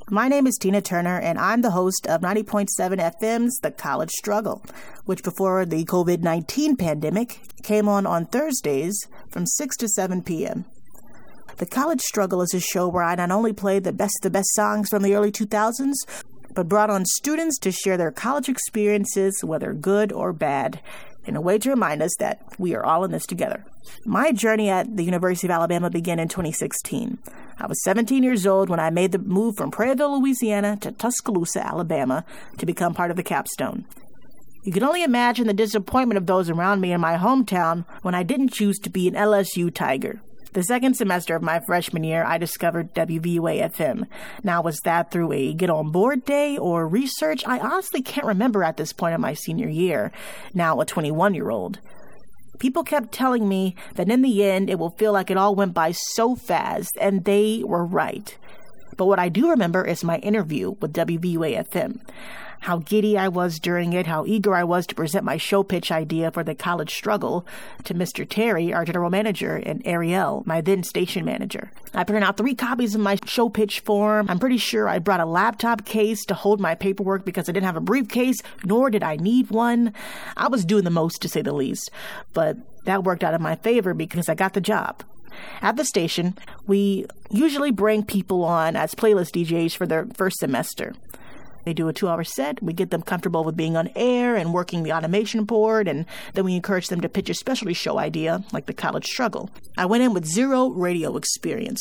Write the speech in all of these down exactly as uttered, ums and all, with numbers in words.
My name is Tina Turner, and I'm the host of ninety point seven F M's The College Struggle, which before the covid nineteen pandemic came on on Thursdays from six to seven p.m. The College Struggle is a show where I not only play the best of the best songs from the early two thousands, but brought on students to share their college experiences, whether good or bad, in a way to remind us that we are all in this together. My journey at the University of Alabama began in twenty sixteen. I was seventeen years old when I made the move from Prairieville, Louisiana to Tuscaloosa, Alabama to become part of the Capstone. You can only imagine the disappointment of those around me in my hometown when I didn't choose to be an L S U Tiger. The second semester of my freshman year, I discovered W V U A F M. Now, was that through a get on board day or research? I honestly can't remember at this point in my senior year, now a twenty-one-year-old. People kept telling me that in the end, it will feel like it all went by so fast, and they were right. But what I do remember is my interview with W V U A F M. How giddy I was during it, how eager I was to present my show pitch idea for the College Struggle to Mister Terry, our general manager, and Ariel, my then station manager. I printed out three copies of my show pitch form. I'm pretty sure I brought a laptop case to hold my paperwork because I didn't have a briefcase, nor did I need one. I was doing the most, to say the least, but that worked out in my favor because I got the job. At the station, we usually bring people on as playlist D Js for their first semester. They do a two-hour set. We get them comfortable with being on air and working the automation board, and then we encourage them to pitch a specialty show idea like the College Struggle. I went in with zero radio experience.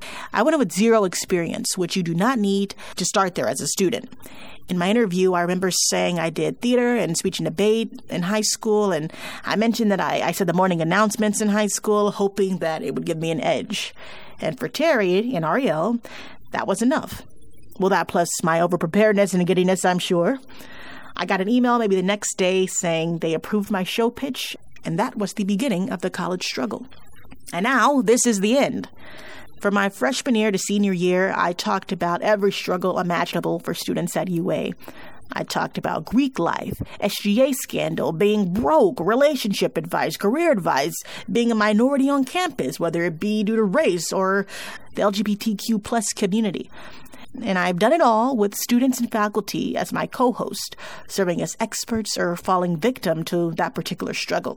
I went in with zero experience, which you do not need to start there as a student. In my interview, I remember saying I did theater and speech and debate in high school, and I mentioned that I, I said the morning announcements in high school, hoping that it would give me an edge. And for Terry and Ariel, that was enough. Well, that plus my overpreparedness and giddiness, I'm sure. I got an email maybe the next day saying they approved my show pitch, and that was the beginning of the College Struggle. And now, this is the end. From my freshman year to senior year, I talked about every struggle imaginable for students at U A. I talked about Greek life, S G A scandal, being broke, relationship advice, career advice, being a minority on campus, whether it be due to race or the L G B T Q plus community. And I've done it all with students and faculty as my co-host, serving as experts or falling victim to that particular struggle.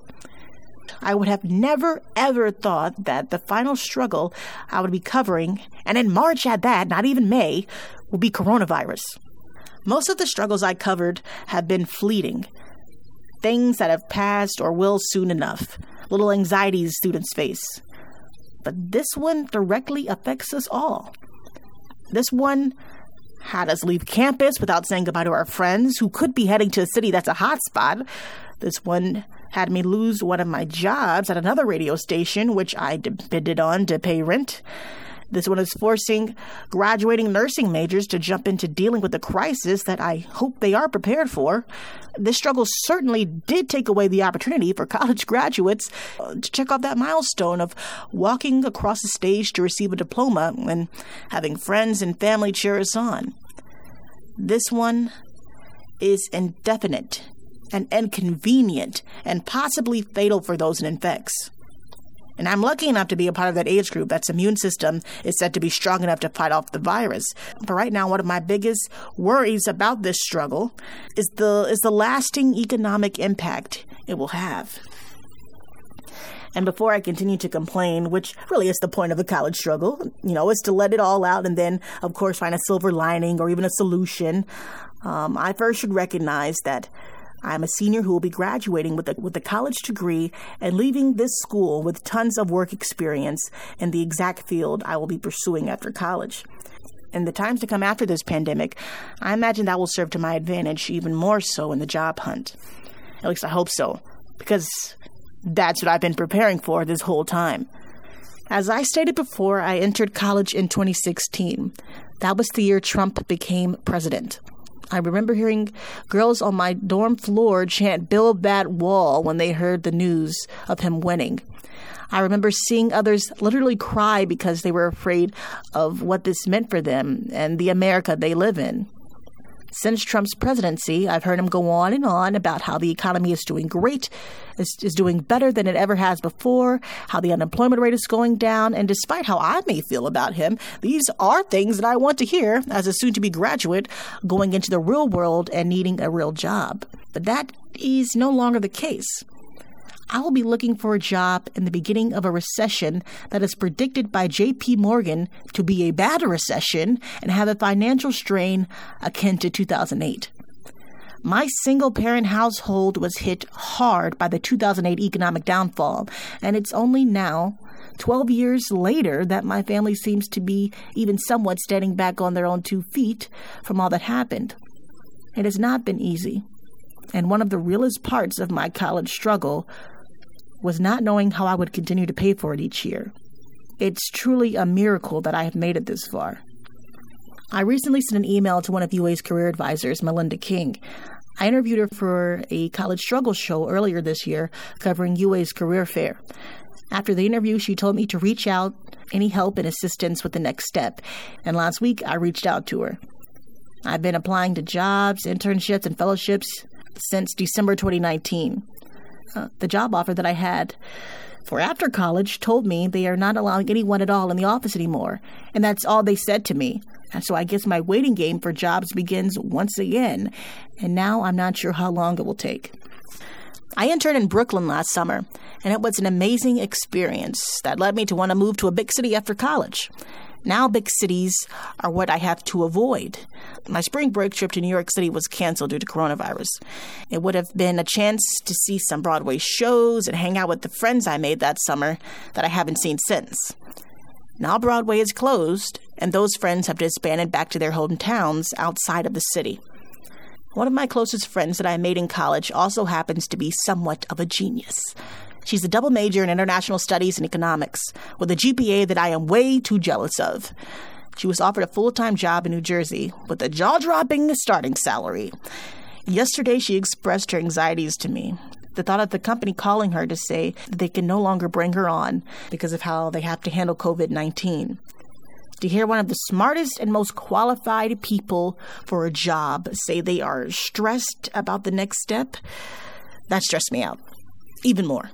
I would have never, ever thought that the final struggle I would be covering, and in March at that, not even May, will be coronavirus. Most of the struggles I covered have been fleeting. Things that have passed or will soon enough. Little anxieties students face. But this one directly affects us all. This one had us leave campus without saying goodbye to our friends who could be heading to a city that's a hotspot. This one had me lose one of my jobs at another radio station, which I depended on to pay rent. This one is forcing graduating nursing majors to jump into dealing with the crisis that I hope they are prepared for. This struggle certainly did take away the opportunity for college graduates to check off that milestone of walking across the stage to receive a diploma and having friends and family cheer us on. This one is indefinite and inconvenient and possibly fatal for those it infects. And I'm lucky enough to be a part of that age group that's immune system is said to be strong enough to fight off the virus. But right now, one of my biggest worries about this struggle is the is the lasting economic impact it will have. And before I continue to complain, which really is the point of the college struggle, you know, is to let it all out and then, of course, find a silver lining or even a solution, um, I first should recognize that I'm a senior who will be graduating with a, with a college degree and leaving this school with tons of work experience in the exact field I will be pursuing after college. In the times to come after this pandemic, I imagine that will serve to my advantage even more so in the job hunt. At least I hope so, because that's what I've been preparing for this whole time. As I stated before, I entered college in twenty sixteen. That was the year Trump became president. I remember hearing girls on my dorm floor chant "Build that wall" when they heard the news of him winning. I remember seeing others literally cry because they were afraid of what this meant for them and the America they live in. Since Trump's presidency, I've heard him go on and on about how the economy is doing great, is, is doing better than it ever has before, how the unemployment rate is going down. And despite how I may feel about him, these are things that I want to hear as a soon-to-be graduate going into the real world and needing a real job. But that is no longer the case. I will be looking for a job in the beginning of a recession that is predicted by J P Morgan to be a bad recession and have a financial strain akin to two thousand eight. My single-parent household was hit hard by the two thousand eight economic downfall, and it's only now, twelve years later, that my family seems to be even somewhat standing back on their own two feet from all that happened. It has not been easy, and one of the realest parts of my college struggle was not knowing how I would continue to pay for it each year. It's truly a miracle that I have made it this far. I recently sent an email to one of U A's career advisors, Melinda King. I interviewed her for a college struggle show earlier this year covering U A's career fair. After the interview, she told me to reach out, any help and assistance with the next step. And last week, I reached out to her. I've been applying to jobs, internships, and fellowships since December twenty nineteen. Uh, the job offer that I had for after college told me they are not allowing anyone at all in the office anymore. And that's all they said to me. And so I guess my waiting game for jobs begins once again. And now I'm not sure how long it will take. I interned in Brooklyn last summer, and it was an amazing experience that led me to want to move to a big city after college. Now big cities are what I have to avoid. My spring break trip to New York City was canceled due to coronavirus. It would have been a chance to see some Broadway shows and hang out with the friends I made that summer that I haven't seen since. Now Broadway is closed, and those friends have disbanded back to their hometowns outside of the city. One of my closest friends that I made in college also happens to be somewhat of a genius. She's a double major in international studies and economics with a G P A that I am way too jealous of. She was offered a full-time job in New Jersey with a jaw-dropping starting salary. Yesterday, she expressed her anxieties to me. The thought of the company calling her to say that they can no longer bring her on because of how they have to handle covid nineteen. To hear one of the smartest and most qualified people for a job say they are stressed about the next step, that stressed me out even more.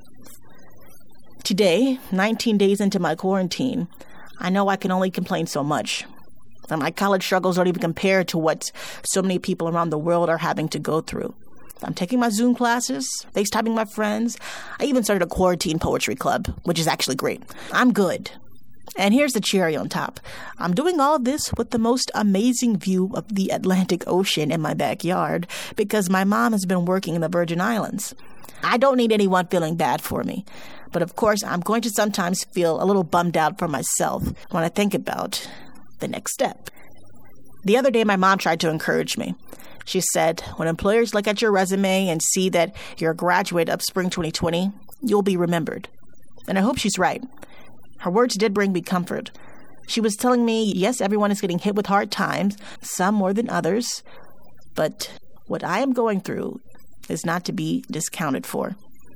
Today, nineteen days into my quarantine, I know I can only complain so much. And my college struggles don't even compare to what so many people around the world are having to go through. I'm taking my Zoom classes, FaceTiming my friends. I even started a quarantine poetry club, which is actually great. I'm good. And here's the cherry on top. I'm doing all of this with the most amazing view of the Atlantic Ocean in my backyard because my mom has been working in the Virgin Islands. I don't need anyone feeling bad for me. But of course, I'm going to sometimes feel a little bummed out for myself when I think about the next step. The other day, my mom tried to encourage me. She said, when employers look at your resume and see that you're a graduate of spring twenty twenty, you'll be remembered. And I hope she's right. Her words did bring me comfort. She was telling me, yes, everyone is getting hit with hard times, some more than others, but what I am going through is not to be discounted for.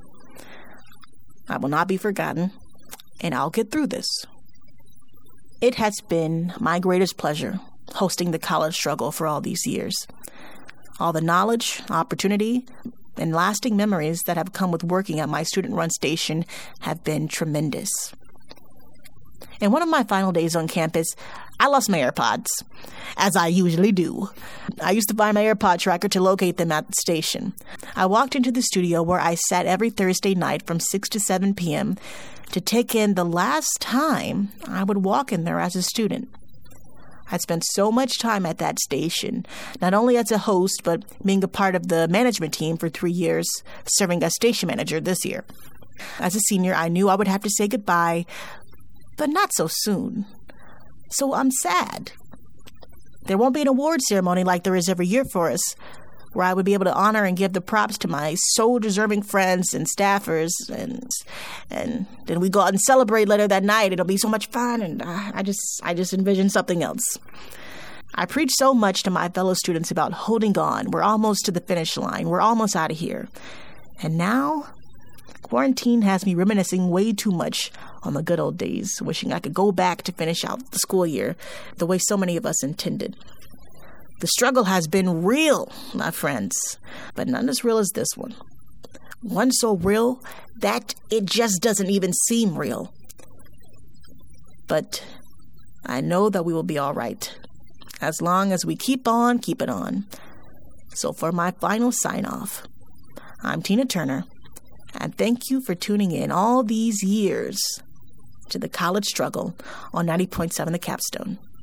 I will not be forgotten, and I'll get through this. It has been my greatest pleasure hosting the college struggle for all these years. All the knowledge, opportunity, and lasting memories that have come with working at my student-run station have been tremendous. In one of my final days on campus, I lost my AirPods, as I usually do. I used to find my AirPod tracker to locate them at the station. I walked into the studio where I sat every Thursday night from six to seven p.m. to take in the last time I would walk in there as a student. I spent so much time at that station, not only as a host, but being a part of the management team for three years, serving as station manager this year. As a senior, I knew I would have to say goodbye, but not so soon. So I'm sad. There won't be an award ceremony like there is every year for us, where I would be able to honor and give the props to my so deserving friends and staffers, and and then we go out and celebrate later that night. It'll be so much fun, and I, I just I just envision something else. I preach so much to my fellow students about holding on. We're almost to the finish line. We're almost out of here. And now, quarantine has me reminiscing way too much on the good old days, wishing I could go back to finish out the school year the way so many of us intended. The struggle has been real, my friends, but none as real as this one. One so real that it just doesn't even seem real. But I know that we will be all right, as long as we keep on keeping on. So for my final sign-off, I'm Tina Turner, and thank you for tuning in all these years to the College Struggle on ninety point seven The Capstone.